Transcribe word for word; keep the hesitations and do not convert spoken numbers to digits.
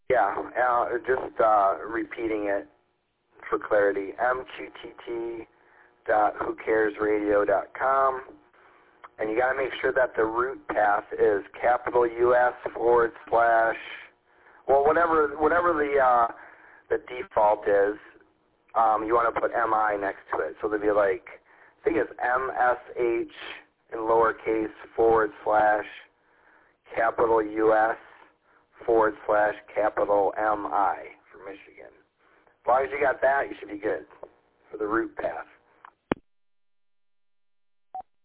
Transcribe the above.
Yeah, uh, just uh, repeating it for clarity. M Q T T dot who cares radio dot com. And you got to make sure that the root path is capital U S forward slash, well, whatever whatever the uh, the default is, um, you want to put M I next to it. So there'd be like, I think it's M S H in lowercase forward slash capital U S forward slash capital M I for Michigan. As long as you got that, you should be good for the root path.